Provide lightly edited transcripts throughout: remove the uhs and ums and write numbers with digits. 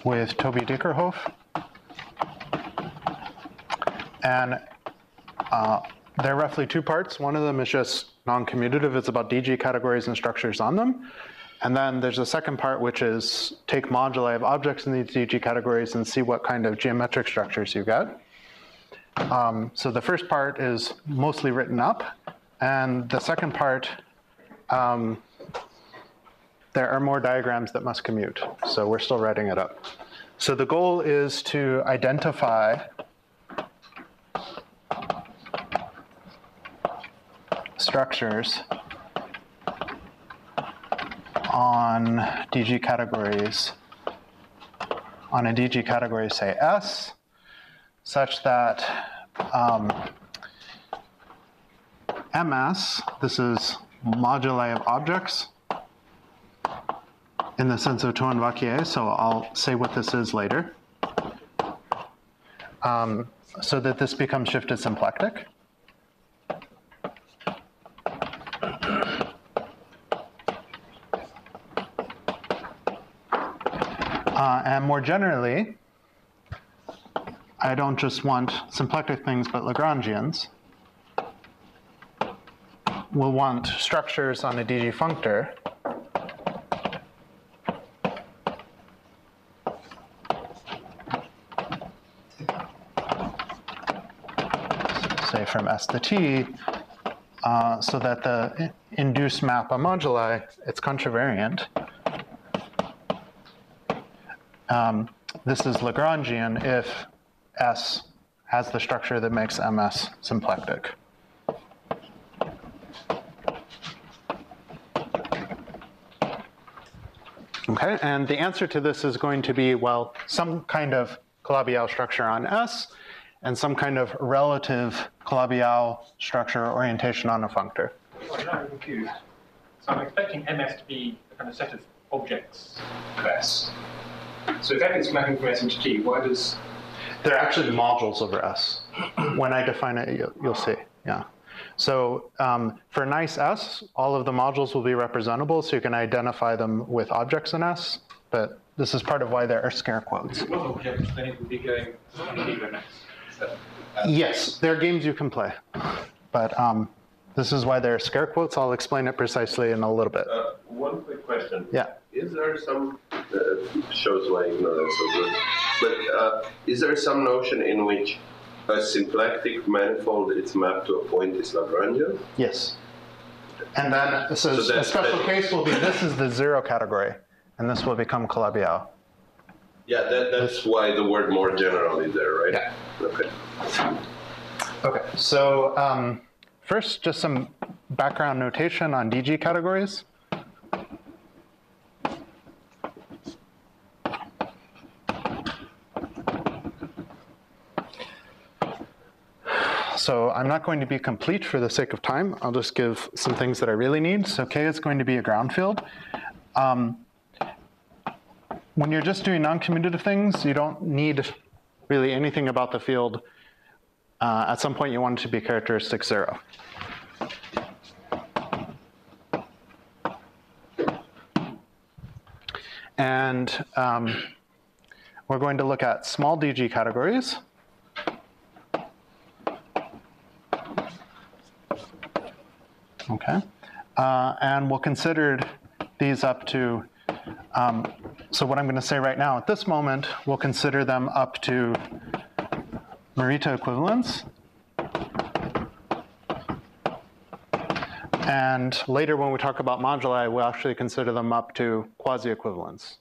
with Toby Dickerhoff. And they're roughly two parts. One of them is just non-commutative. It's about DG categories and structures on them. And then there's a second part, which is take moduli of objects in these DG categories and see what kind of geometric structures you get. So the first part is mostly written up. And the second part, there are more diagrams that must commute. So we're still writing it up. So the goal is to identify structures on DG categories, on a DG category, say S, such that MS, this is moduli of objects in the sense of Toine-Vaquier, so I'll say what this is later, so that this becomes shifted symplectic. And more generally, I don't just want symplectic things, but Lagrangians. We'll want structures on a DG functor say from S to T, so that the induced map of moduli, it's contravariant. This is Lagrangian if S has the structure that makes MS symplectic. Okay, and the answer to this is going to be, well, some kind of Calabi-Yau structure on S and some kind of relative Calabi-Yau structure orientation on a functor. I'm now confused. So I'm expecting MS to be a kind of set of objects of S. So if F is mapping from S into T, why does... They're actually modules over S. When I define it, you'll see, yeah. So for nice S, all of the modules will be representable, so you can identify them with objects in S, but this is part of why there are scare quotes. If it was objects, then it would be going to be MS. So, yes, there are games you can play, but this is why there are scare quotes. I'll explain it precisely in a little bit. One quick question. Yeah. Is there some, shows my ignorance of this, but is there some notion in which a symplectic manifold, its map to a point is Lagrangian? Yes. And then, so a special case will be, this is the zero category, and this will become Calabi-Yau. Yeah, that's why the word more general is there, right? Yeah. Okay. Okay, so first, just some background notation on DG categories. So I'm not going to be complete for the sake of time. I'll just give some things that I really need. So K is going to be a ground field. When you're just doing non-commutative things, you don't need really anything about the field. At some point, you want it to be characteristic 0. And we're going to look at small DG categories. Okay, and we'll consider these up to, so what I'm going to say right now, at this moment, we'll consider them up to Morita equivalence. And later when we talk about moduli, we'll actually consider them up to quasi-equivalence.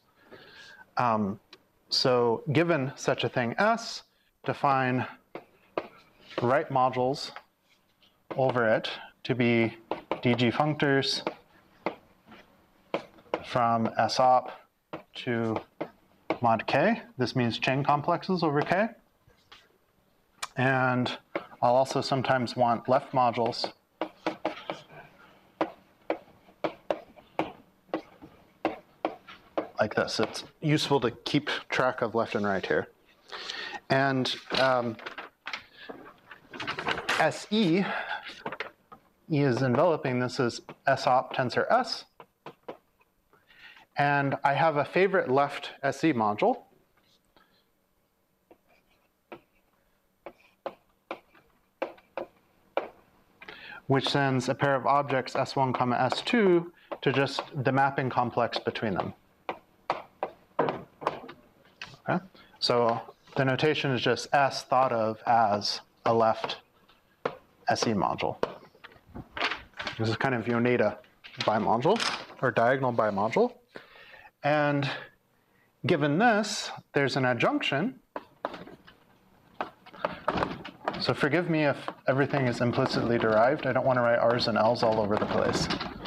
So given such a thing S, define right modules over it to be DG functors from SOP to mod K. This means chain complexes over K. And I'll also sometimes want left modules like this. It's useful to keep track of left and right here. And SE, E is enveloping this as SOP tensor S. And I have a favorite left SE module, which sends a pair of objects S1, S2 to just the mapping complex between them. Okay? So the notation is just S thought of as a left SE module. This is kind of Yoneda bimodule, or diagonal bimodule. And given this, there's an adjunction. So forgive me if everything is implicitly derived. I don't want to write R's and L's all over the place.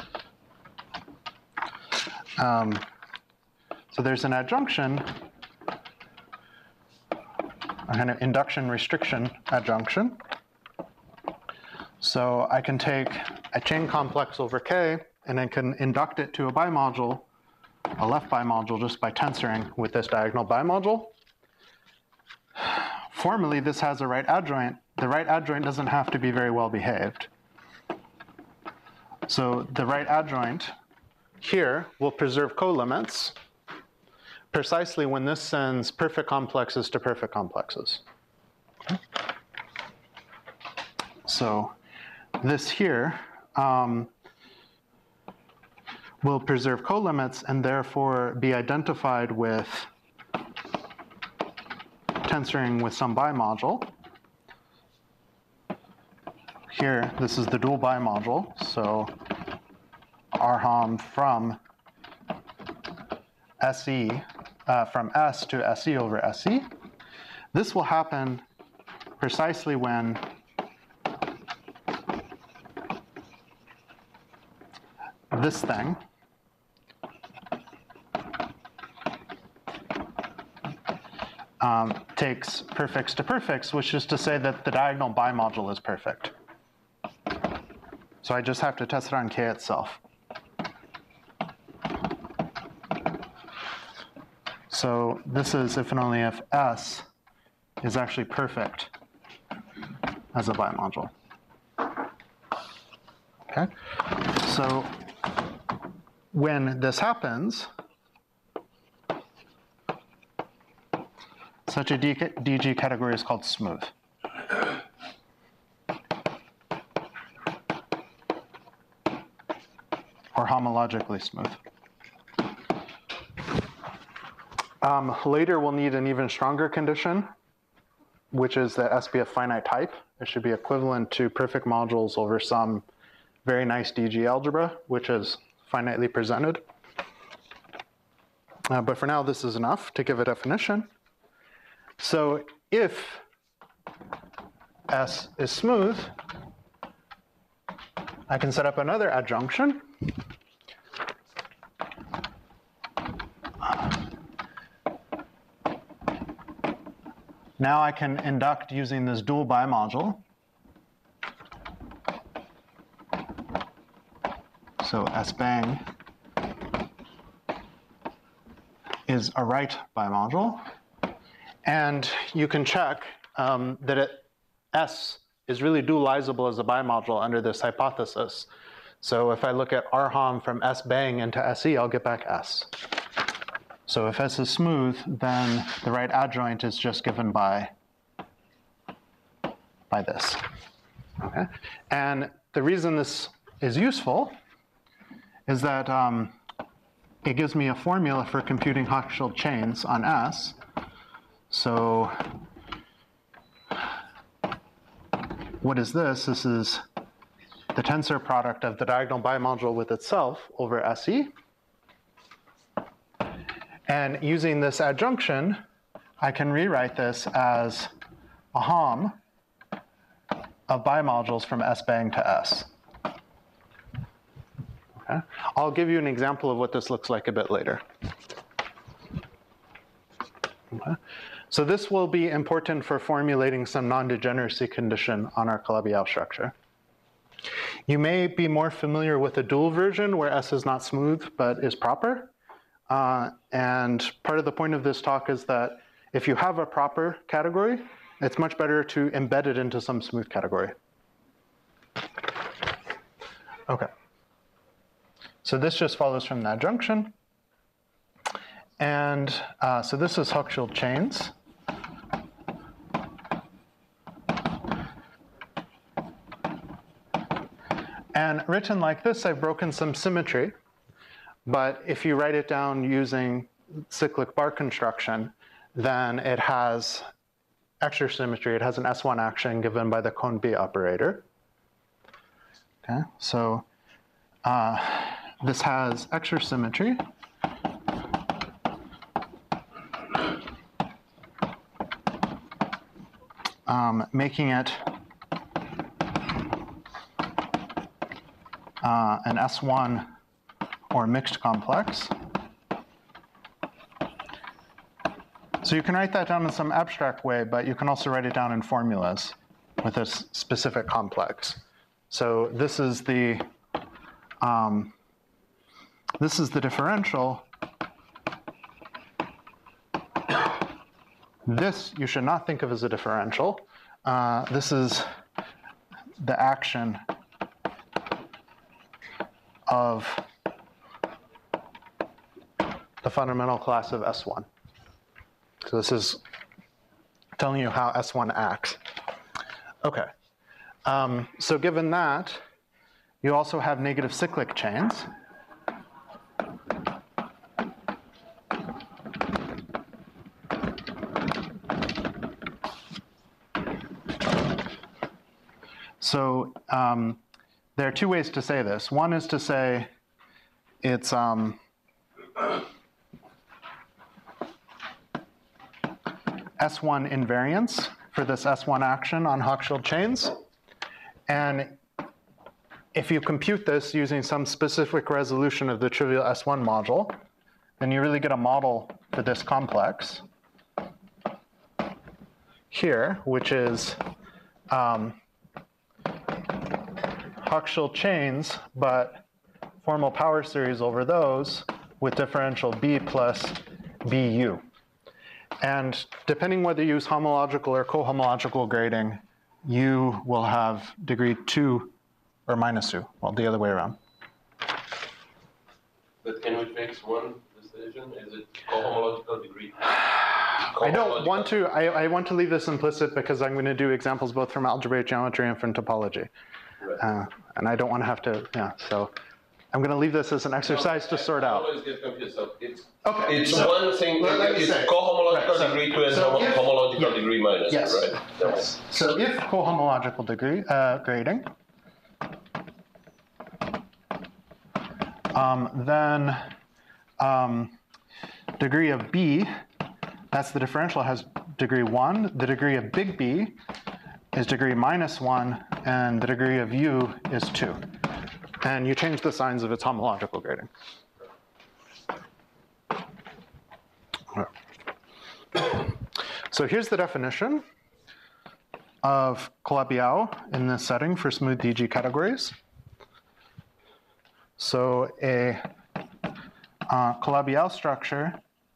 So there's an adjunction, a kind of induction restriction adjunction. So I can take a chain complex over K, and I can induct it to a bimodule, a left bimodule, just by tensoring with this diagonal bimodule. Formally, this has a right adjoint. The right adjoint doesn't have to be very well behaved. So the right adjoint here will preserve colimits precisely when this sends perfect complexes to perfect complexes. Okay. So this here will preserve colimits and therefore be identified with tensoring with some bimodule. Here, this is the dual bimodule, so Rhom from SE, from S to SE over SE. This will happen precisely when this thing takes perfects to perfects, which is to say that the diagonal bimodule is perfect. So I just have to test it on K itself. So this is if and only if S is actually perfect as a bimodule. Okay? So when this happens, such a DG category is called smooth. Or homologically smooth. Later we'll need an even stronger condition, which is that S be a finite type. It should be equivalent to perfect modules over some very nice DG algebra, which is finitely presented. But for now, this is enough to give a definition. So if S is smooth, I can set up another adjunction. Now I can induct using this dual bimodule. So S bang is a right bimodule. And you can check that S is really dualizable as a bimodule under this hypothesis. So if I look at Rhom from S bang into SE, I'll get back S. So if S is smooth, then the right adjoint is just given by this. Okay? And the reason this is useful is that it gives me a formula for computing Hochschild chains on S. So what is this? This is the tensor product of the diagonal bimodule with itself over SE. And using this adjunction, I can rewrite this as a Hom of bimodules from S bang to S. Okay? I'll give you an example of what this looks like a bit later. Okay? So this will be important for formulating some non-degeneracy condition on our Calabi-Yau structure. You may be more familiar with a dual version where S is not smooth but is proper. And part of the point of this talk is that if you have a proper category, it's much better to embed it into some smooth category. Okay. So this just follows from the adjunction. And so this is Hochschild chains. And written like this, I've broken some symmetry. But if you write it down using cyclic bar construction, then it has extra symmetry. It has an S1 action given by the Cohn-B operator. Okay, so this has extra symmetry. Making it an S1 or mixed complex. So you can write that down in some abstract way, but you can also write it down in formulas with a specific complex. So this is the differential. This you should not think of as a differential. This is the action of the fundamental class of S1. So this is telling you how S1 acts. Okay. So given that, you also have negative cyclic chains. So there are two ways to say this. One is to say it's S1 invariance for this S1 action on Hochschild chains. And if you compute this using some specific resolution of the trivial S1 module, then you really get a model for this complex here, which is Hochschild chains, but formal power series over those with differential B plus BU. And depending whether you use homological or cohomological grading, you will have degree 2 or minus 2, well, the other way around. But can we fix one decision? Is it cohomological degree? I don't want to, I want to leave this implicit because I'm going to do examples both from algebraic geometry and from topology. Right. And I don't want to have to, yeah, so I'm going to leave this as an exercise to sort out. I always get confused. So it's So, one thing, it's cohomological degree 2 and homological degree minus 2, yes, right? yes. So if cohomological degree grading, then degree of B, that's the differential, has degree 1. The degree of big B is degree minus 1, and the degree of U is 2. And you change the signs of its homological grading. So here's the definition of Calabi-Yau in this setting for smooth DG categories. So a Calabi-Yau structure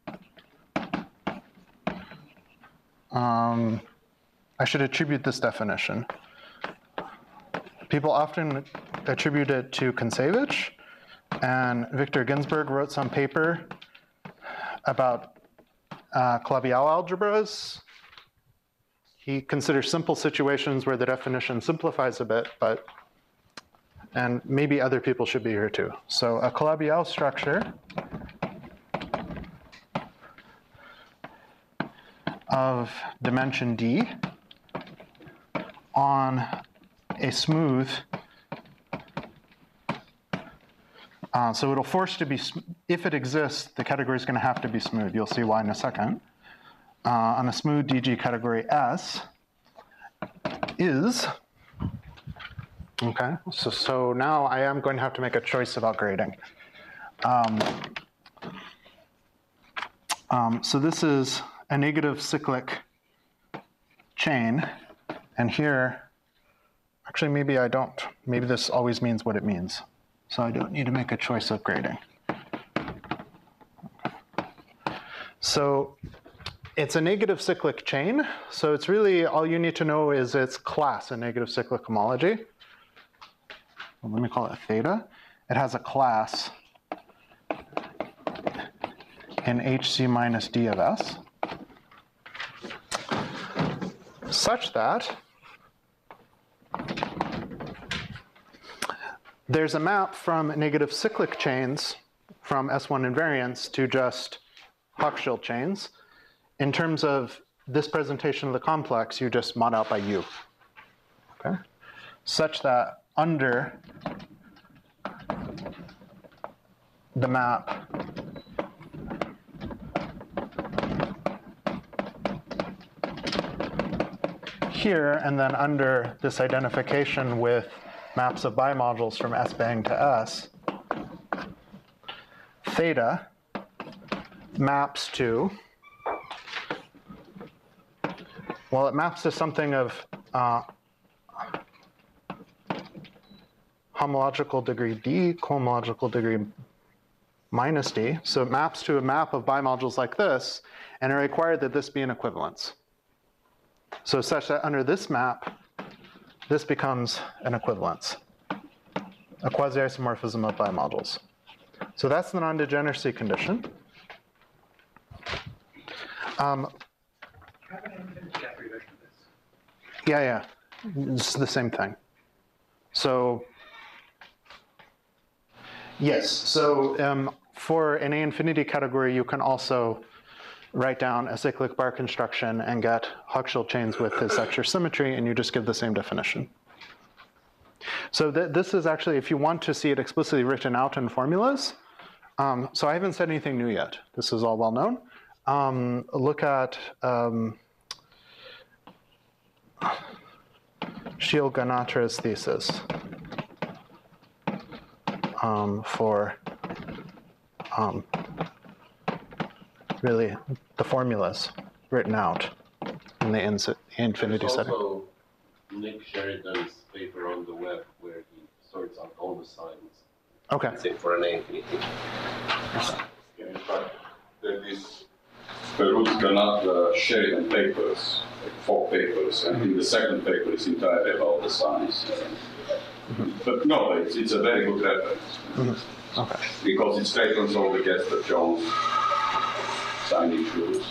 I should attribute this definition. People often attribute it to Kontsevich, and Victor Ginsburg wrote some paper about Calabi-Yau algebras. He considers simple situations where the definition simplifies a bit, but, and maybe other people should be here too. So a Calabi-Yau structure of dimension D on a smooth, so it'll force to be, if it exists, the category is going to have to be smooth. You'll see why in a second. On a smooth DG category S is, okay, so now I am going to have to make a choice about grading. So this is a negative cyclic chain, and here, actually maybe I don't, maybe this always means what it means. So I don't need to make a choice of grading. So it's a negative cyclic chain, so it's really, all you need to know is its class in negative cyclic homology. Well, let me call it theta. It has a class in HC minus D of S, such that there's a map from negative cyclic chains from S1 invariants to just Hochschild chains. In terms of this presentation of the complex, you just mod out by U, okay? Such that under the map here, and then under this identification with maps of bimodules from S-bang to S, theta maps to, well, it maps to something of homological degree D, cohomological degree minus D. So it maps to a map of bimodules like this, and it required that this be an equivalence. So such that under this map, this becomes an equivalence, a quasi-isomorphism of bimodules. So that's the non-degeneracy condition. Yeah, it's the same thing. So yes, so for an A infinity category, you can also write down a cyclic bar construction and get Hochschild chains with this extra symmetry, and you just give the same definition. So this is actually, if you want to see it explicitly written out in formulas, so I haven't said anything new yet. This is all well known. Look at Shiel-Ganatra's thesis for really the formulas written out in the infinity setting. There's also Nick Sheridan's paper on the web where he sorts out all the signs. Okay. Say for an A infinity. In fact, there is the Ruth Granat Sheridan papers, like 4 papers, and in the second paper it's entirely about the signs. But no, it's a very good reference. Okay. Because it straightens all the Gestert-Jones sign issues.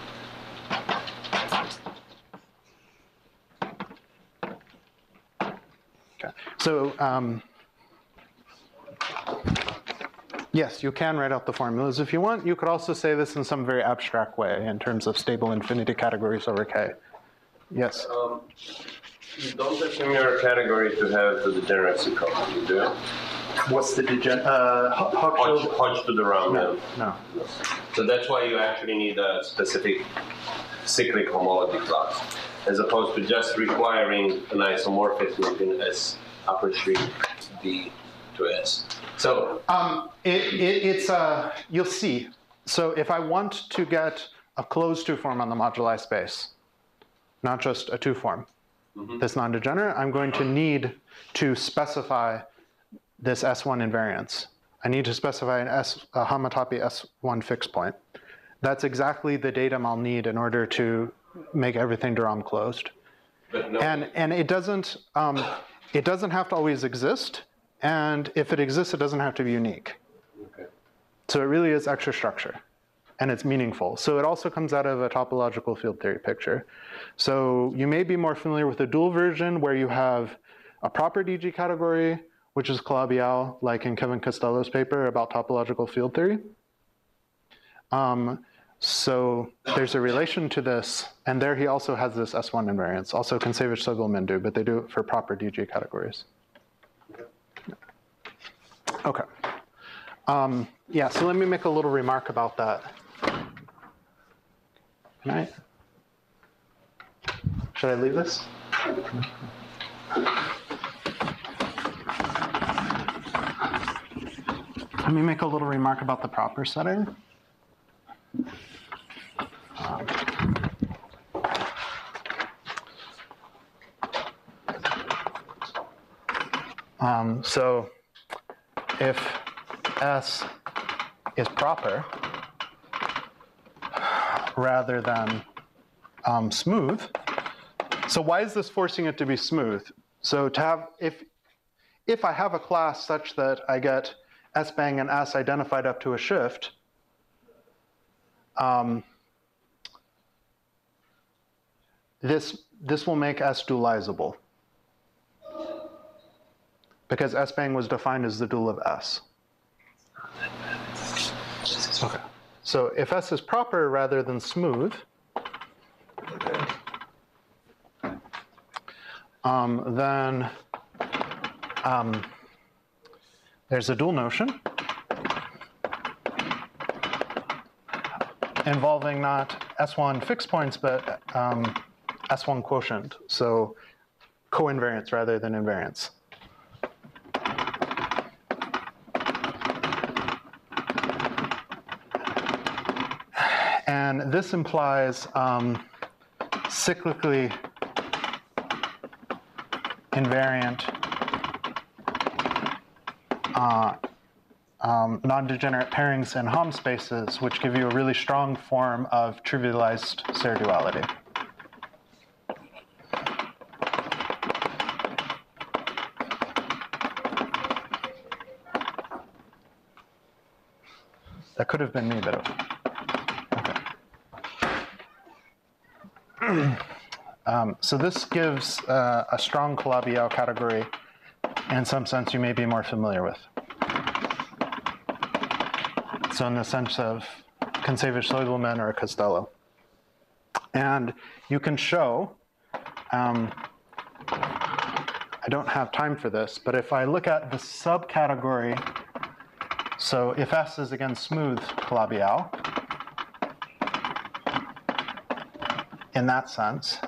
Okay. So yes, you can write out the formulas if you want. You could also say this in some very abstract way in terms of stable infinity categories over K. Yes? You don't assume your category to have the degeneracy property, do you? What's the Hochschild? Hodge to the round. No. So that's why you actually need a specific cyclic homology class, as opposed to just requiring an isomorphism in S upper street D to S. So it's you'll see. So if I want to get a closed 2-form on the moduli space, not just a 2-form, that's non-degenerate, I'm going to need to specify this S1 invariance. I need to specify a homotopy S1 fixed point. That's exactly the datum I'll need in order to make everything de Rham closed. but no, And it doesn't have to always exist. And if it exists, it doesn't have to be unique. okay. So it really is extra structure, and it's meaningful. So it also comes out of a topological field theory picture. So you may be more familiar with the dual version where you have a proper DG category, which is Calabi-Yau, like in Kevin Costello's paper about topological field theory. So there's a relation to this, and there he also has this S1 invariance, also Kontsevich, Soboul-Mindu, but they do it for proper DG categories. Okay. Yeah, so let me make a little remark about that. Can I? Should I leave this? Let me make a little remark about the proper setting. So if S is proper rather than smooth, so why is this forcing it to be smooth? So to have, if I have a class such that I get S-bang and S identified up to a shift, this will make S dualizable. because S-bang was defined as the dual of S. Okay. So if S is proper rather than smooth, then there's a dual notion involving not S1 fixed points, but S1 quotient, so co-invariance rather than invariance. And this implies cyclically invariant non-degenerate pairings in Hom spaces, which give you a really strong form of trivialized Serre duality. That could have been me, but okay. So this gives a strong Calabi-Yau category in some sense you may be more familiar with. So in the sense of Kontsevich-Seuvelman or Costello. And you can show, I don't have time for this, but if I look at the subcategory, so if S is again smooth Calabi-Yau, in that sense,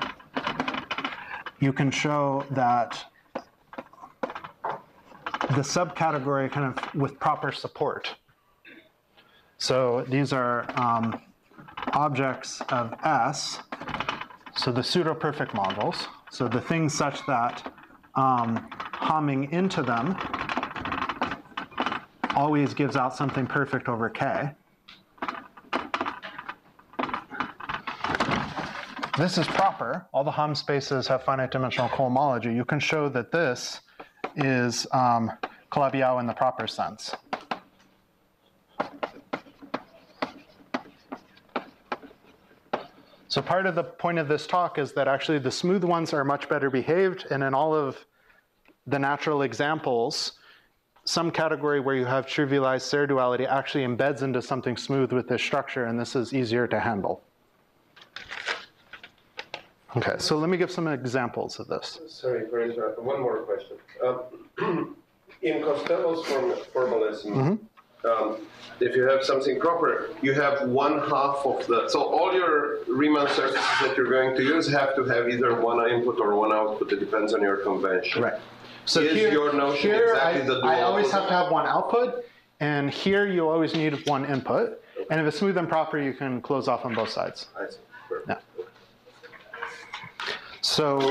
you can show that the subcategory kind of with proper support. So these are objects of S, so the pseudo-perfect modules, so the things such that homming into them always gives out something perfect over K. This is proper. All the Hom spaces have finite dimensional cohomology. You can show that this is Calabi-Yau in the proper sense. So part of the point of this talk is that actually the smooth ones are much better behaved, and in all of the natural examples, some category where you have trivialized Serre duality actually embeds into something smooth with this structure, and this is easier to handle. Okay, so let me give some examples of this. Sorry for interrupting. One more question. In Costello's formalism, if you have something proper, you have 1/2 of the. So all your Riemann surfaces that you're going to use have to have either one input or one output. It depends on your convention. Right. So is your notion exactly the dual I always opposite? have to have one output, and here you always need one input. And if it's smooth and proper, you can close off on both sides. I see. Perfect. Yeah. So,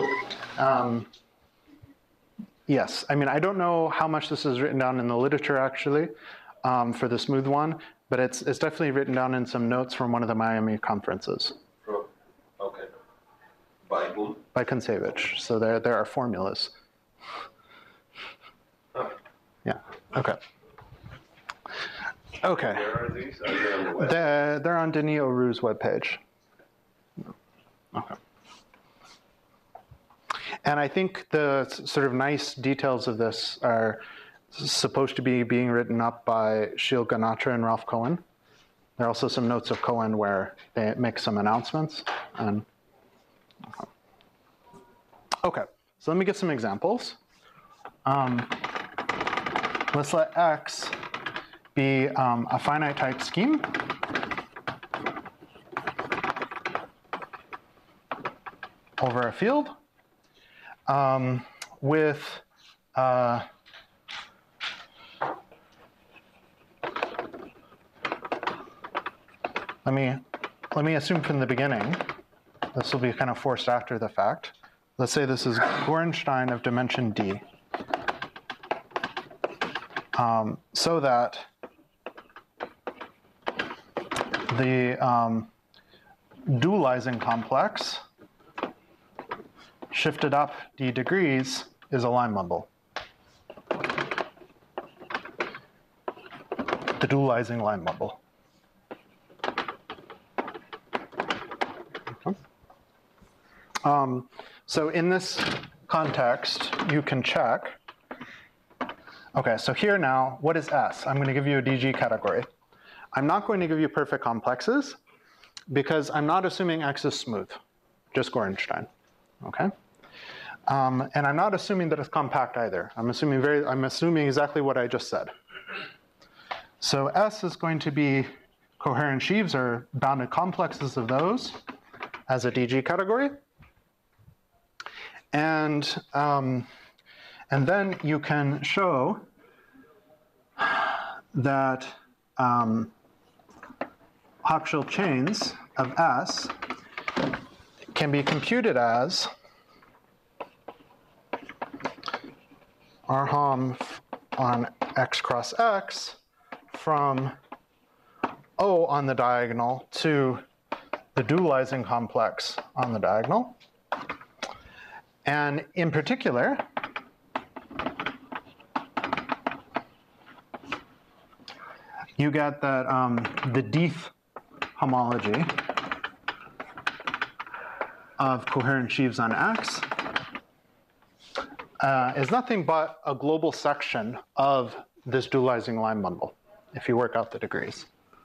yes, I mean, I don't know how much this is written down in the literature actually for the smooth one, but it's definitely written down in some notes from one of the Miami conferences. Okay. By whom? By Kontsevich. So there are formulas. Oh. Yeah. Okay. Okay. Where are these? Are they on the web? They're on Denis Auroux's webpage. Okay. And I think the sort of nice details of this are supposed to be being written up by Shil Ganatra and Ralph Cohen. There are also some notes of Cohen where they make some announcements. And okay, so let me give some examples. Let's let X be a finite type scheme. Over a field. With let me assume from the beginning, this will be kind of forced after the fact. Let's say this is Gorenstein of dimension D. So that the dualizing complex shifted up d degrees is a line bundle. The dualizing line bundle. Okay. So in this context, you can check Okay, so here now, what is S? I'm going to give you a DG category. I'm not going to give you perfect complexes because I'm not assuming X is smooth, just Gorenstein, okay? And I'm not assuming that it's compact either. I'm assuming exactly what I just said. So S is going to be coherent sheaves or bounded complexes of those as a DG category. And then you can show that Hochschild chains of S can be computed as Arham on X cross X from O on the diagonal to the dualizing complex on the diagonal. And in particular, you get that the Deith homology of coherent sheaves on X is nothing but a global section of this dualizing line bundle, if you work out the degrees.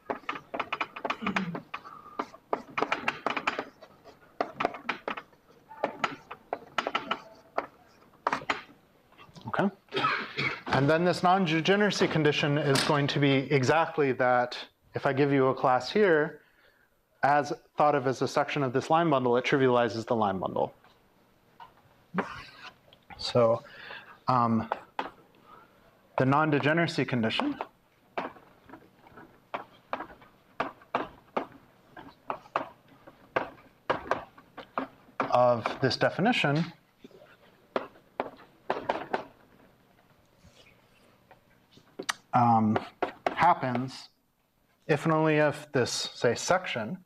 Okay. And then this non-degeneracy condition is going to be exactly that. If I give you a class here, as thought of as a section of this line bundle, it trivializes the line bundle. So the non-degeneracy condition of this definition happens if and only if this, say, section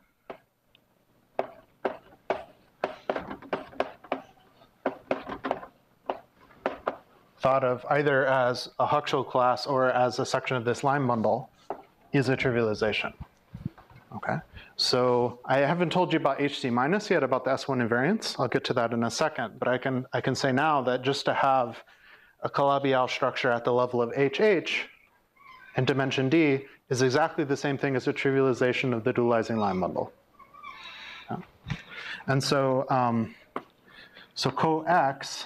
thought of either as a Hochschild class or as a section of this line bundle is a trivialization. Okay, so I haven't told you about HC minus yet, about the S1 invariance. I'll get to that in a second, but I can say now that just to have a Calabi-Yau structure at the level of HH and dimension D is exactly the same thing as a trivialization of the dualizing line bundle. Yeah. And so, so co-X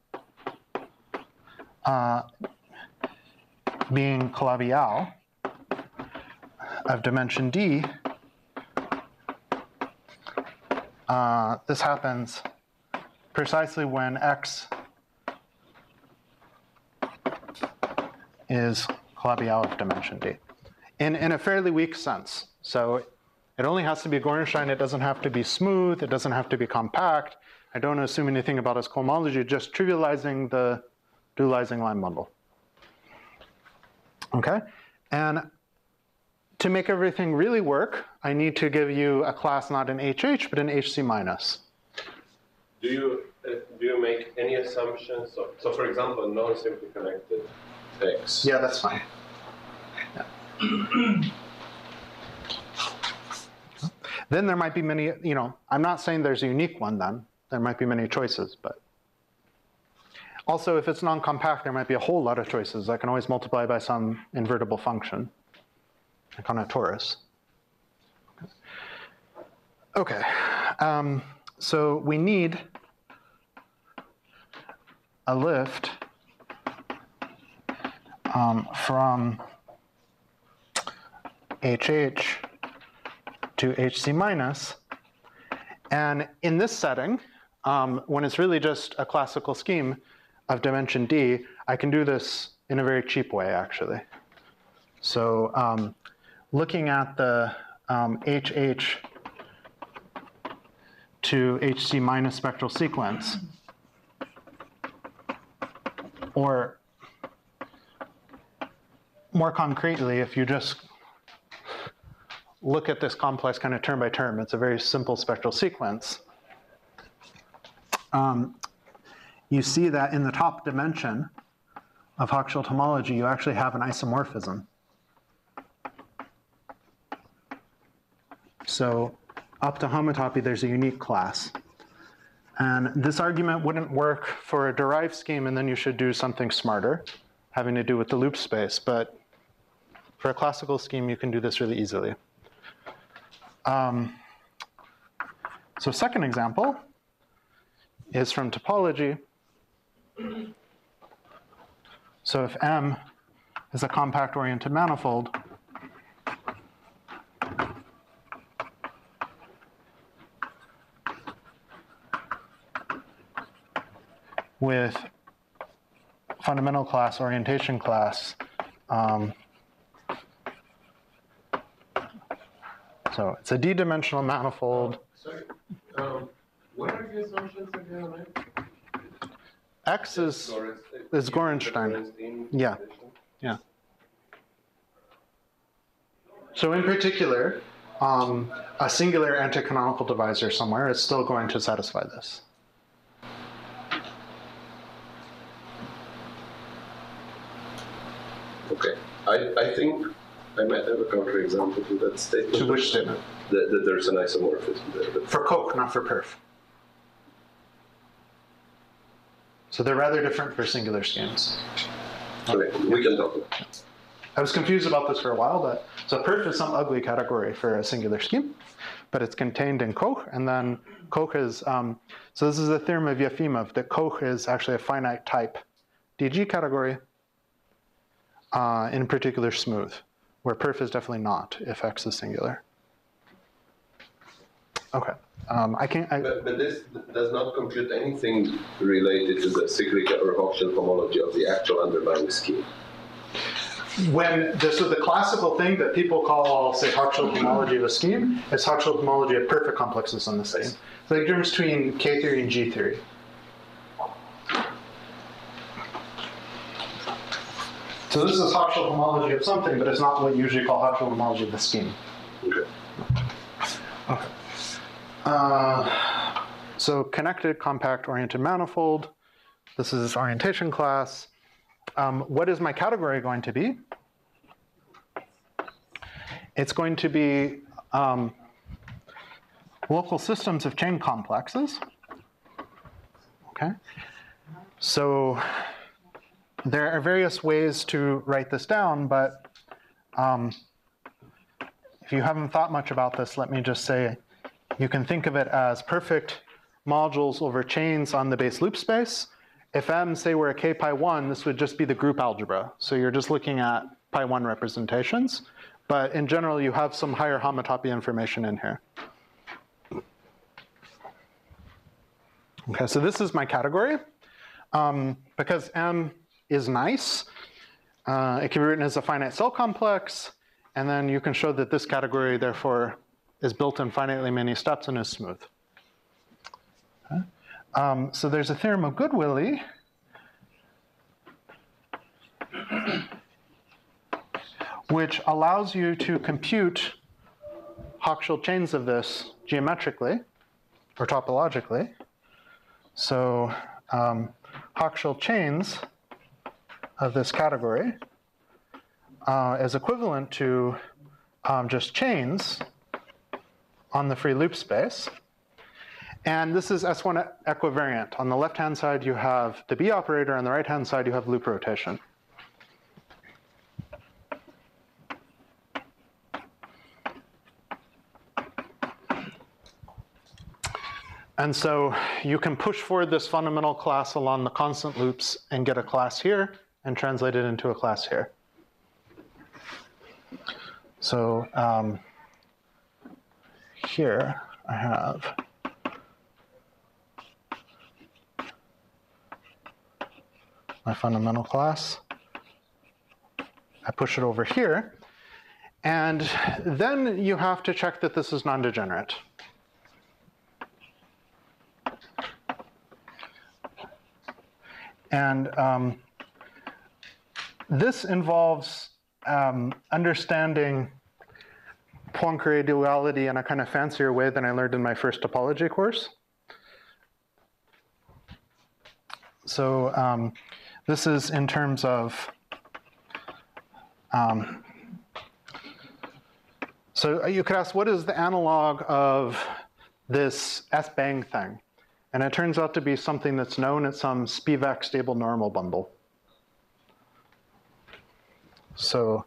being Calabi-Yau of dimension D, this happens precisely when X is Calabi-Yau of dimension D, in a fairly weak sense. So it only has to be Gorenstein. It doesn't have to be smooth. It doesn't have to be compact. I don't assume anything about its cohomology, just trivializing the dualizing line bundle. Okay, and to make everything really work, I need to give you a class not in HH, but in HC minus. Do you make any assumptions? So for example, non-simply connected X. Yeah, that's fine. Yeah. Then there might be many, I'm not saying there's a unique one then. There might be many choices, but also if it's non-compact, there might be a whole lot of choices. I can always multiply by some invertible function, like on a torus. Okay, so we need a lift from HH to HC minus. And in this setting, when it's really just a classical scheme of dimension D, I can do this in a very cheap way, actually. So looking at the HH to HC minus spectral sequence, or more concretely, if you just look at this complex kind of term by term, it's a very simple spectral sequence. You see that in the top dimension of Hochschild homology, you actually have an isomorphism. So up to homotopy, there's a unique class. And this argument wouldn't work for a derived scheme, and then you should do something smarter. having to do with the loop space, but for a classical scheme, you can do this really easily. So second example is from topology. So if M is a compact-oriented manifold, with fundamental class, orientation class, so it's a d-dimensional manifold. Sorry, what are the assumptions again, right? X is Gorenstein. Yeah, yeah. So in particular, a singular anticanonical divisor somewhere is still going to satisfy this. Okay, I think I might have a counterexample to that statement. To which statement? That there's an isomorphism there. But For Koch, not for perf. So they're rather different for singular schemes. okay, we can talk about it. I was confused about this for a while, but so perf is some ugly category for a singular scheme, but it's contained in Koch, and then Koch is, so this is the theorem of Yefimov, that Koch is actually a finite type DG category, in particular smooth, where perf is definitely not if X is singular. Okay, But this does not compute anything related to the cyclic or Hochschild homology of the actual underlying scheme. when this is the classical thing that people call, say, Hochschild homology of a scheme, is Hochschild homology of perfect complexes on the scheme. So the difference between K theory and G theory. So this is Hochschild homology of something, but it's not what you usually call Hochschild homology of the scheme. Okay. Okay. So connected compact oriented manifold. This is orientation class. What is my category going to be? It's going to be local systems of chain complexes. Okay. So there are various ways to write this down, but if you haven't thought much about this, let me just say you can think of it as perfect modules over chains on the base loop space. If M, say, were a K pi 1, this would just be the group algebra. So you're just looking at pi 1 representations. But in general, you have some higher homotopy information in here. Okay, so this is my category. Because M is nice, it can be written as a finite cell complex. And then you can show that this category, therefore, is built in finitely many steps and is smooth. Okay. So there's a theorem of Goodwillie which allows you to compute Hochschild chains of this geometrically or topologically. So Hochschild chains of this category is equivalent to just chains on the free loop space. And this is S1 equivariant. On the left-hand side, you have the B operator. On the right-hand side, you have loop rotation. And so you can push forward this fundamental class along the constant loops and get a class here and translate it into a class here. So here I have my fundamental class. I push it over here. And then you have to check that this is non-degenerate. And this involves understanding Poincare duality in a kind of fancier way than I learned in my first topology course. So this is in terms of, so you could ask, what is the analog of this S-bang thing? And it turns out to be something that's known as some Spivak stable normal bundle. So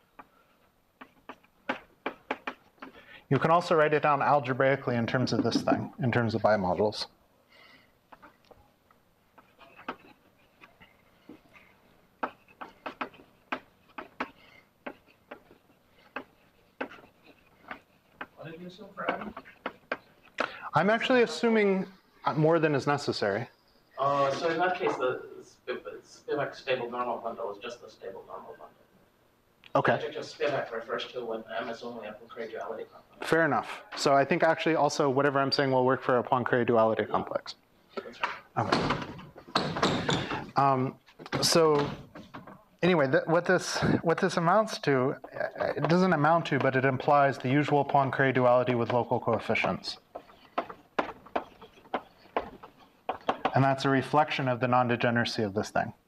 you can also write it down algebraically in terms of this thing, in terms of bimodules. What did you assume for M? I'm actually assuming more than is necessary. So in that case, the Spivak stable normal bundle is just the stable normal bundle. Okay, Adjective Spivak refers to when M is only a Poincare duality complex. fair enough. So I think actually also whatever I'm saying will work for a Poincare duality complex. That's right. Okay. So anyway, what this amounts to, it doesn't amount to, but it implies the usual Poincare duality with local coefficients. And that's a reflection of the non-degeneracy of this thing.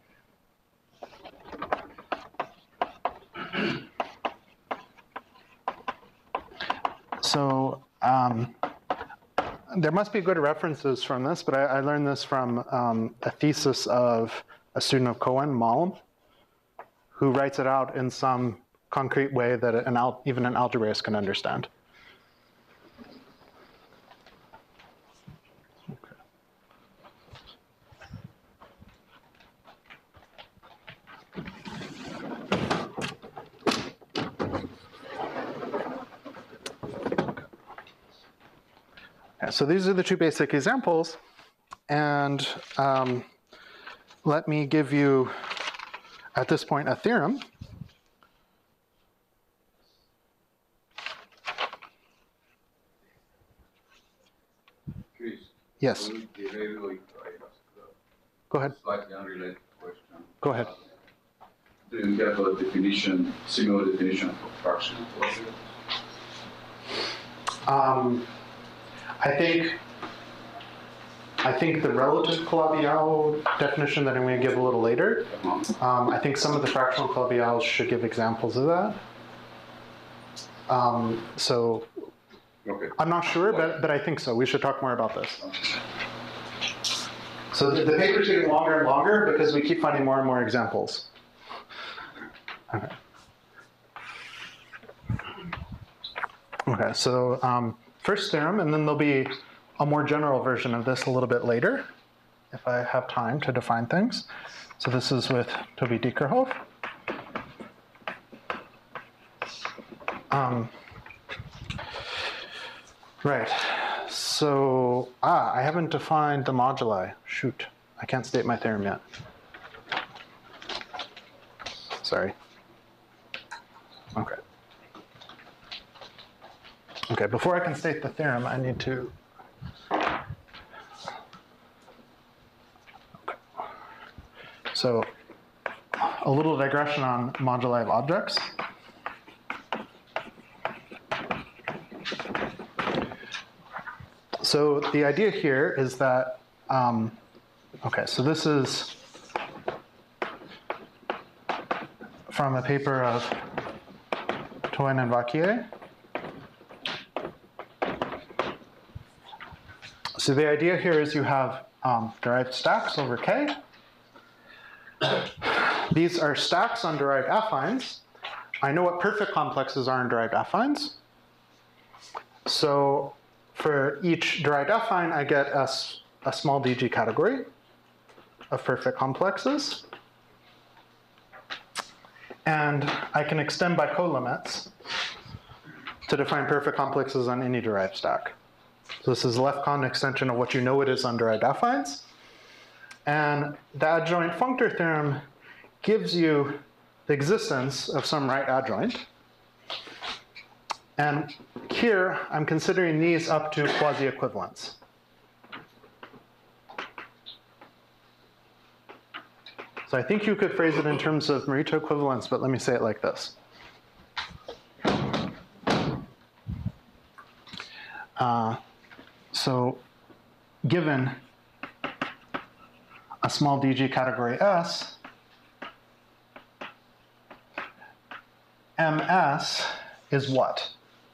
So there must be good references from this, but I learned this from a thesis of a student of Cohen, Malm, who writes it out in some concrete way that even an algebraist can understand. So these are the two basic examples, and let me give you, at this point, a theorem. Chris, Yes, would it be really, I ask go ahead. a slightly unrelated question? Go ahead. Do you have a definition, similar definition for fractional closure? I think the relative Calabi-Yau definition that I'm going to give a little later, I think some of the fractional Calabi-Yaus should give examples of that. So Okay. I'm not sure, but I think so. We should talk more about this. So the paper's getting longer and longer because we keep finding more and more examples. Okay. Okay, so first theorem, and then there'll be a more general version of this a little bit later, if I have time to define things. So this is with Toby Diekerhoff. Right, so, I haven't defined the moduli. Shoot, I can't state my theorem yet. Sorry. Okay. Okay, before I can state the theorem, I need to. Okay. So, a little digression on moduli of objects. So the idea here is that, okay, so this is from a paper of Toine and Vacquier. So the idea here is you have derived stacks over K. These are stacks on derived affines. I know what perfect complexes are in derived affines. So for each derived affine, I get a small DG category of perfect complexes. And I can extend by colimits to define perfect complexes on any derived stack. So this is a left-con extension of what you know it is on derived affines. And the adjoint functor theorem gives you the existence of some right adjoint. And here, I'm considering these up to quasi-equivalence. So I think you could phrase it in terms of Morita equivalence, but let me say it like this. So given a small DG category S, MS is what?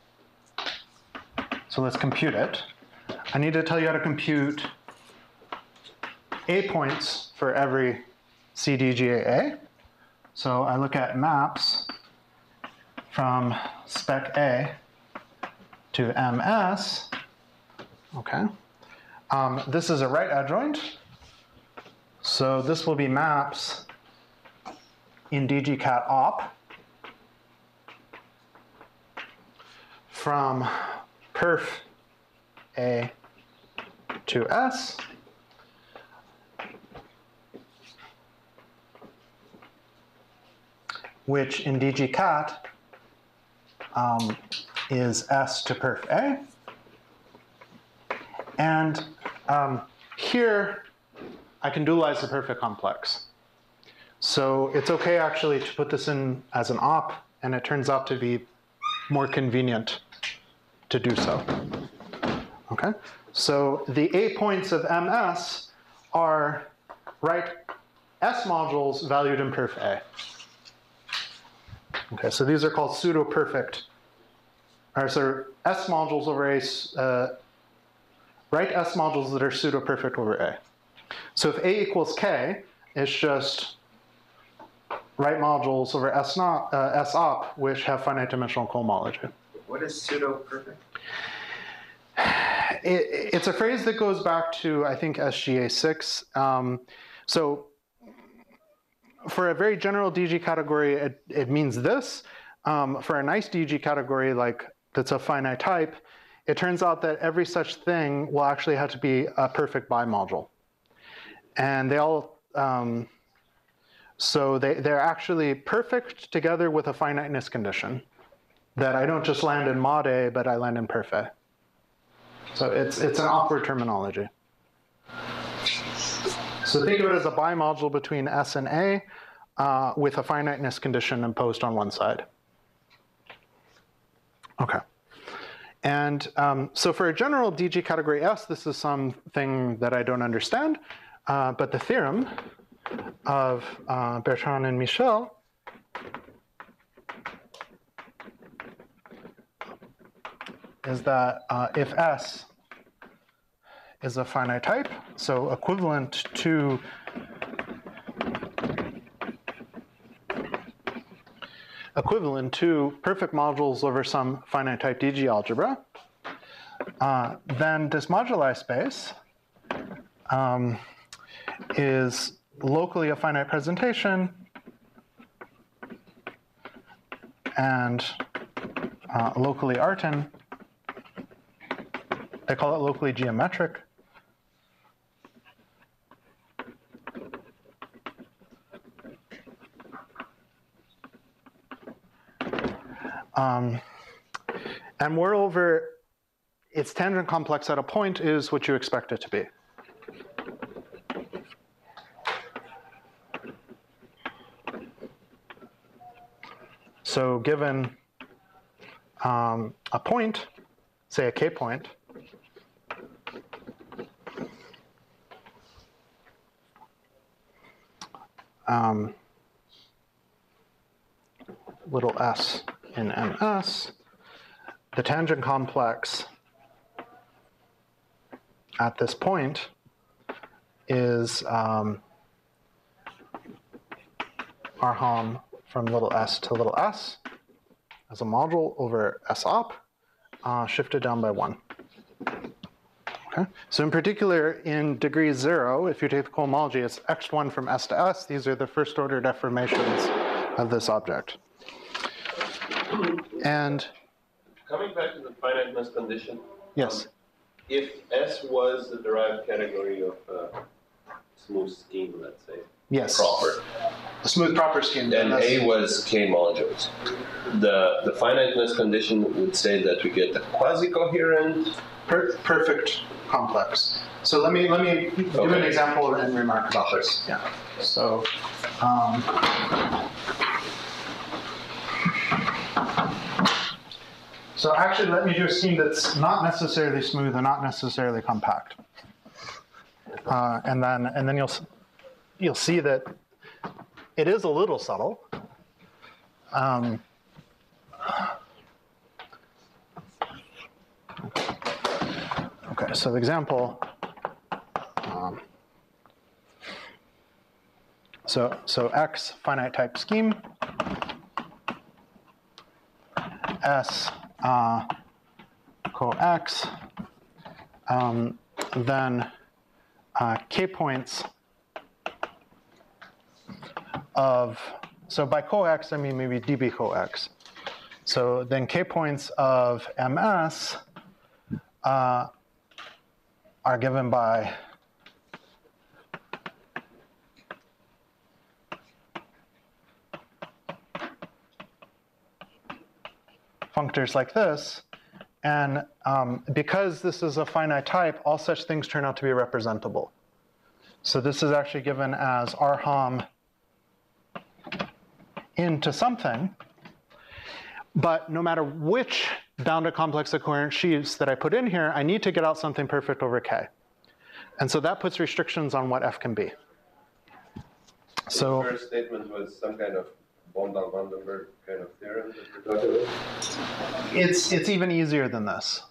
So let's compute it. I need to tell you how to compute A points for every CDGAA. So I look at maps from spec A to MS. Okay. This is a right adjoint. So this will be maps in DGCAT op from perf A to S. Which in DGCAT is S to perf A. And here, I can dualize the perfect complex. So it's okay actually to put this in as an op, and it turns out to be more convenient to do so. Okay, so the A points of MS are right S modules valued in perf A. Okay, so these are called pseudo-perfect, or so S modules over A, right S modules that are pseudo-perfect over A. So if A equals K, it's just right modules over S op, which have finite dimensional cohomology. What is pseudo-perfect? It's a phrase that goes back to, I think, SGA 6. So for a very general DG category, it means this. For a nice DG category, like that's a finite type, it turns out that every such thing will actually have to be a perfect bimodule. And they all, so they're actually perfect together with a finiteness condition that I don't just land in mod A, but I land in perf A. So it's an awkward terminology. So think of it as a bimodule between S and A with a finiteness condition imposed on one side. Okay. And so for a general DG category S, this is something that I don't understand. But the theorem of Bertrand and Michel is that if S is a finite type, so equivalent to perfect modules over some finite type DG algebra, then this moduli space is locally a finite presentation and locally Artin. They call it locally geometric. And moreover, its tangent complex at a point is what you expect it to be. So given a point, say a K point, little s in MS, the tangent complex at this point is Arham from little s to little s as a module over S op, shifted down by 1. Okay. So in particular, in degree 0, if you take the cohomology, it's x1 from S to S. These are the first order deformations of this object. And coming back to the finiteness condition. Yes. If S was the derived category of smooth scheme, let's say. Yes. Proper. A smooth proper scheme. Then A was K modules. The finiteness condition would say that we get a quasi-coherent. Perfect complex. So let me do an example and remark about this. Yeah. So. So actually, let me do a scheme that's not necessarily smooth and not necessarily compact, and then you'll see that it is a little subtle. Okay, so the example. So X finite type scheme, S co-X, then K points of, so by co-X I mean maybe dB co-X. So then K points of MS are given by functors like this. And because this is a finite type, all such things turn out to be representable. So this is actually given as Rhom into something. But no matter which bounded complex of coherent sheaves that I put in here, I need to get out something perfect over K. And so that puts restrictions on what F can be. So the first statement was some kind of Bondal-Vandenberg kind of theorem that we're talking about? it's even easier than this.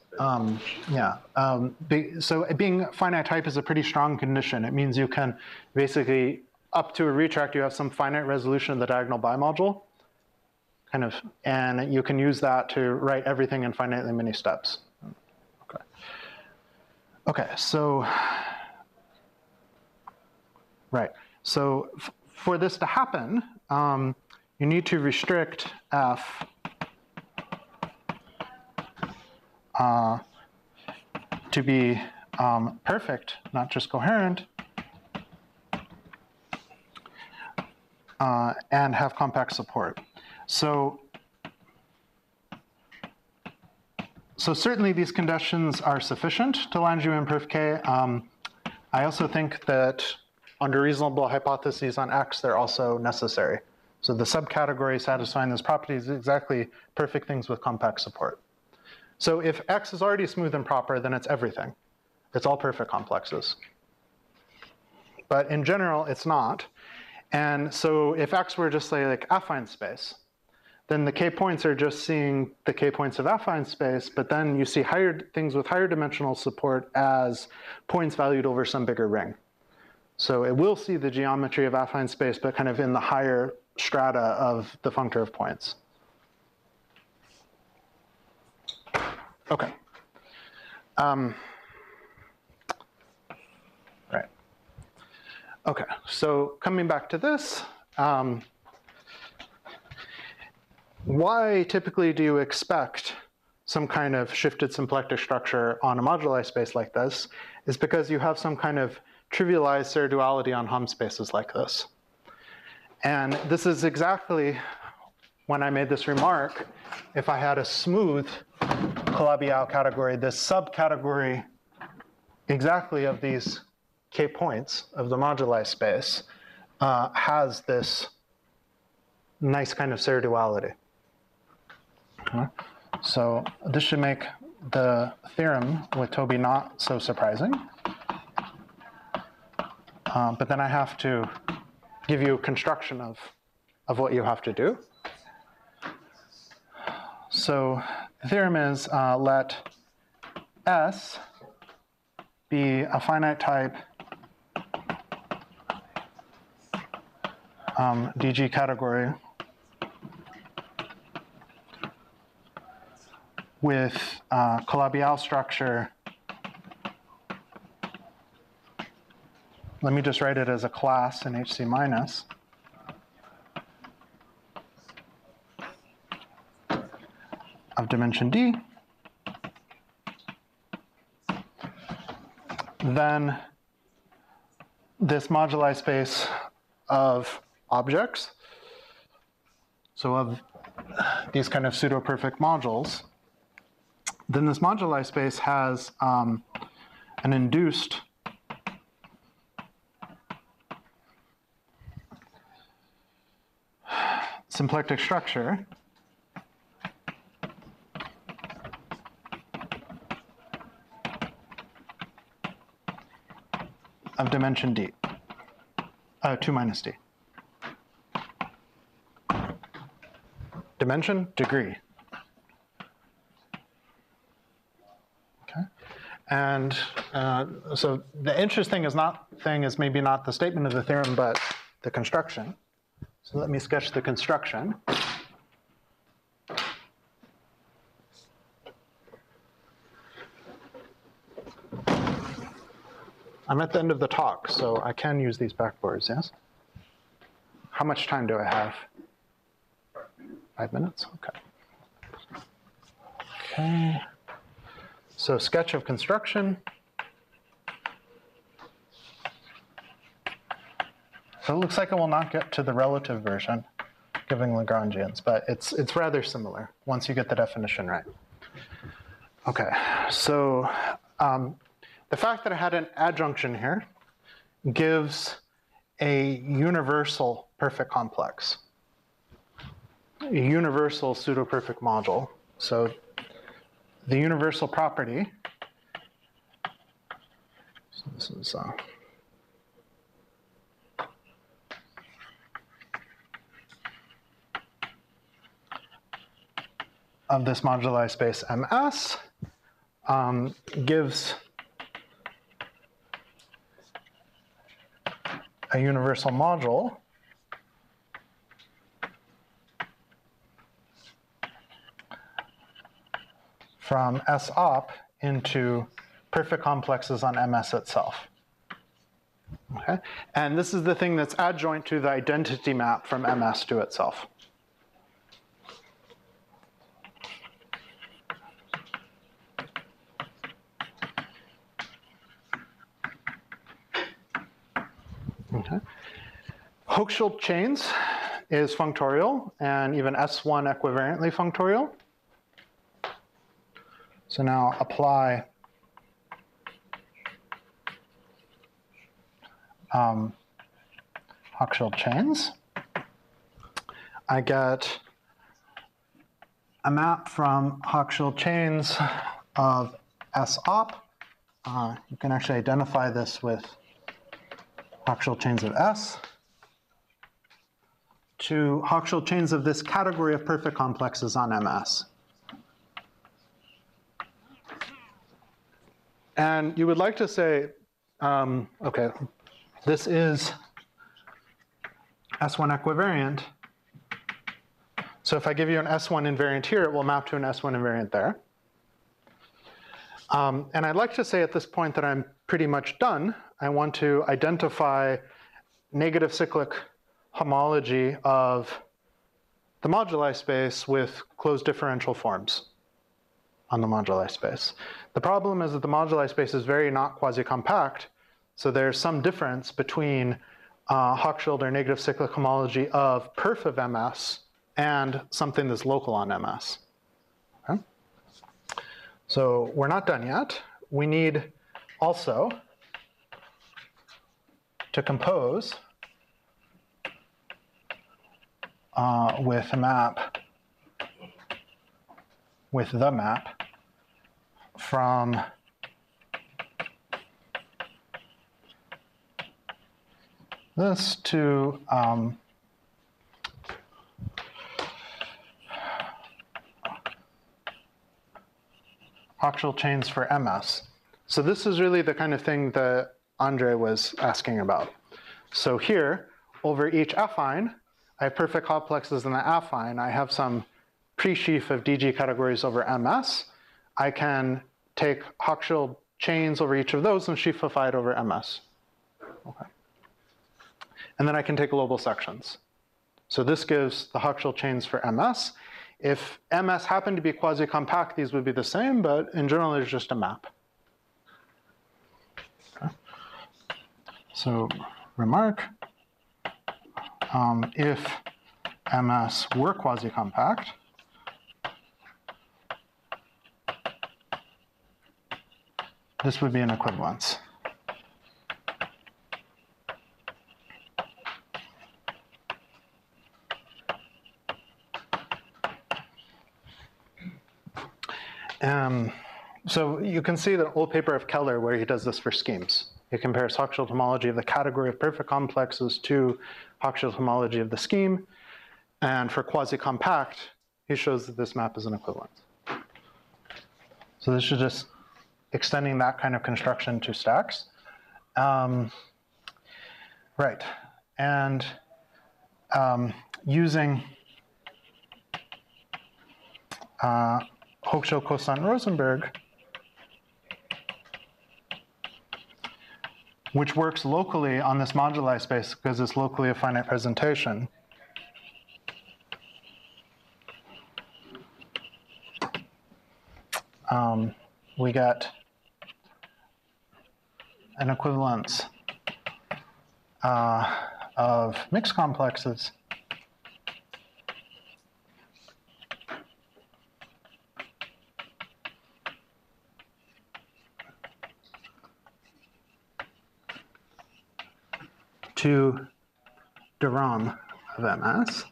So being finite type is a pretty strong condition. It means you can basically, up to a retract, you have some finite resolution of the diagonal bimodule, kind of, and you can use that to write everything in finitely many steps. Okay, so, right. So for this to happen, you need to restrict F to be perfect, not just coherent, and have compact support. So certainly these conditions are sufficient to Langevin proof K. I also think that under reasonable hypotheses on X, they're also necessary. So the subcategory satisfying this property is exactly perfect things with compact support. So if X is already smooth and proper, then it's everything. It's all perfect complexes. But in general, it's not. And so if X were just say like affine space, then the K points are just seeing the K points of affine space, but then you see higher things with higher dimensional support as points valued over some bigger ring. So it will see the geometry of affine space, but kind of in the higher strata of the functor of points. Okay. Right. Okay, so coming back to this, why typically do you expect some kind of shifted symplectic structure on a moduli space like this is because you have some kind of trivialized Serre duality on Hom spaces like this. And this is exactly when I made this remark, if I had a smooth Calabi-Yau category, this subcategory exactly of these K points of the moduli space has this nice kind of Serre duality. Okay. So this should make the theorem with Toby not so surprising. But then I have to give you a construction of what you have to do. So the theorem is let S be a finite type DG category with Calabi-Yau structure. Let me just write it as a class in HC minus. Of dimension D. Then this moduli space of objects, so of these kind of pseudo-perfect modules, then this moduli space has an induced symplectic structure of dimension D, 2 minus D. Dimension, degree. Okay, and so the interesting thing is maybe not the statement of the theorem, but the construction. So let me sketch the construction. I'm at the end of the talk, so I can use these backboards, yes? How much time do I have? 5 minutes? Okay. Okay. So sketch of construction. So it looks like it will not get to the relative version, giving Lagrangians, but it's rather similar once you get the definition right. Okay, so the fact that I had an adjunction here gives a universal perfect complex, a universal pseudo-perfect module. So the universal property, so this is of this moduli space MS gives a universal module from S op into perfect complexes on MS itself. Okay? And this is the thing that's adjoint to the identity map from MS to itself. Okay. Hochschild chains is functorial and even S1 equivariantly functorial. So now apply Hochschild chains. I get a map from Hochschild chains of S op. You can actually identify this with Hochschild chains of S to Hochschild chains of this category of perfect complexes on MS. And you would like to say, okay, this is S1 equivariant. So if I give you an S1 invariant here, it will map to an S1 invariant there. And I'd like to say at this point that I'm pretty much done. I want to identify negative cyclic homology of the moduli space with closed differential forms on the moduli space. The problem is that the moduli space is very not quasi-compact, so there's some difference between Hochschild or negative cyclic homology of perf of MS and something that's local on MS. Okay? So we're not done yet. We need also to compose with a map, with the map from this to Hochschild chains for MS. So this is really the kind of thing that Andre was asking about. So here, over each affine, I have perfect complexes in the affine. I have some pre-sheaf of DG categories over MS. I can take Hochschild chains over each of those and sheafify it over MS. Okay. And then I can take global sections. So this gives the Hochschild chains for MS. If MS happened to be quasi-compact, these would be the same, but in general, there's just a map. Okay. So remark, if MS were quasi-compact, this would be an equivalence. So you can see the old paper of Keller where he does this for schemes. He compares Hochschild homology of the category of perfect complexes to Hochschild homology of the scheme. And for quasi-compact, he shows that this map is an equivalence. So this is just extending that kind of construction to stacks. Right. and using Hochschild, Cosine, Rosenberg, which works locally on this moduli space because it's locally a finite presentation. We get an equivalence of mixed complexes to de Rham of MS.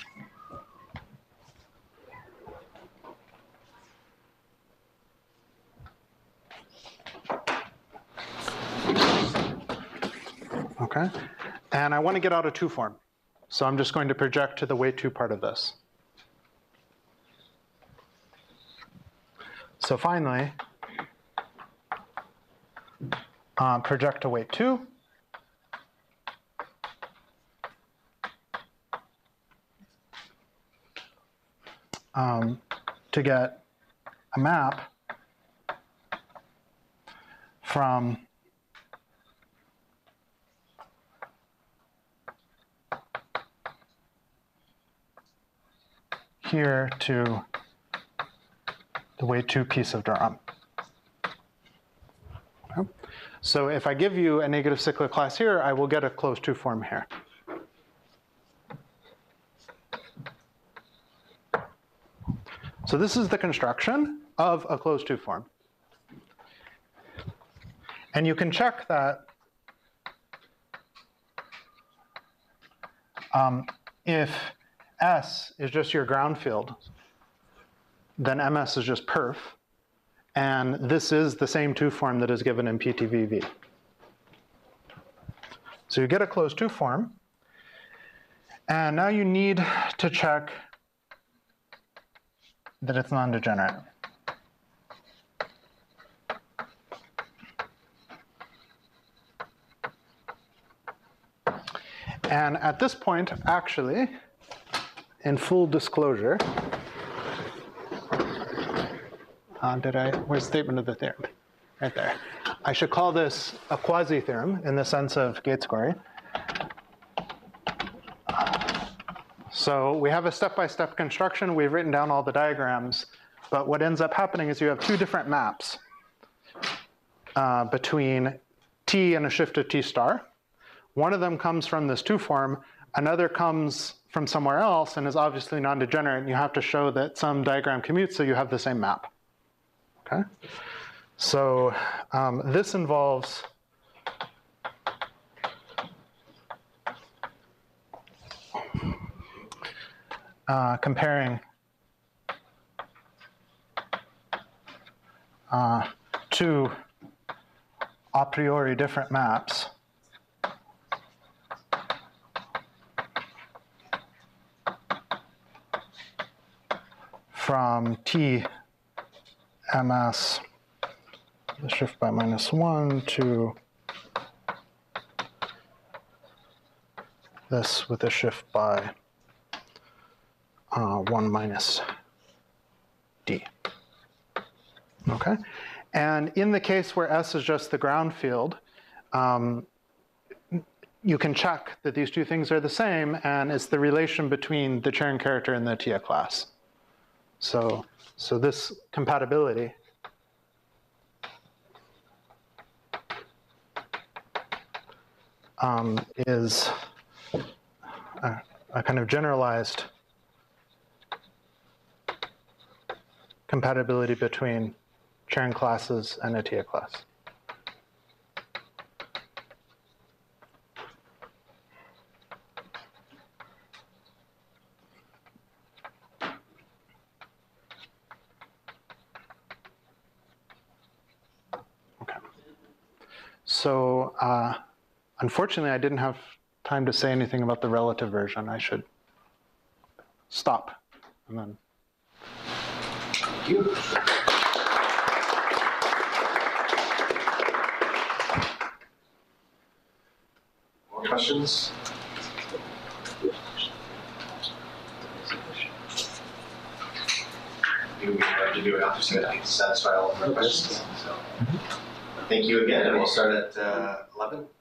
Okay, and I want to get out a 2 form. So I'm just going to project to the weight 2 part of this. So finally, project to weight 2. To get a map from here to the weight 2 piece of de Rham. Okay. So if I give you a negative cyclic class here, I will get a closed 2 form here. So this is the construction of a closed 2 form. And you can check that if S is just your ground field, then MS is just perf. And this is the same 2 form that is given in PTVV. So you get a closed 2 form. And now you need to check that it's non-degenerate. And at this point, actually, in full disclosure, where's the statement of the theorem? Right there. I should call this a quasi-theorem in the sense of Gates-Gorey. So we have a step-by-step construction. We've written down all the diagrams. But what ends up happening is you have 2 different maps between T and a shift of T star. One of them comes from this 2 form. Another comes from somewhere else and is obviously non-degenerate. And you have to show that some diagram commutes so you have the same map. Okay? So this involves comparing 2 a priori different maps from T MS, the shift by -1 to this with a shift by 1 minus D. Okay? And in the case where S is just the ground field, you can check that these 2 things are the same, and it's the relation between the Cherin character and the Atiyah class. So this compatibility is a kind of generalized compatibility between Cherin classes and Atiyah class. Okay. So unfortunately, I didn't have time to say anything about the relative version. I should stop and then. Thank you. More questions? do what we have to do enough to satisfy all of our questions. So, thank you again, and we'll start at 11.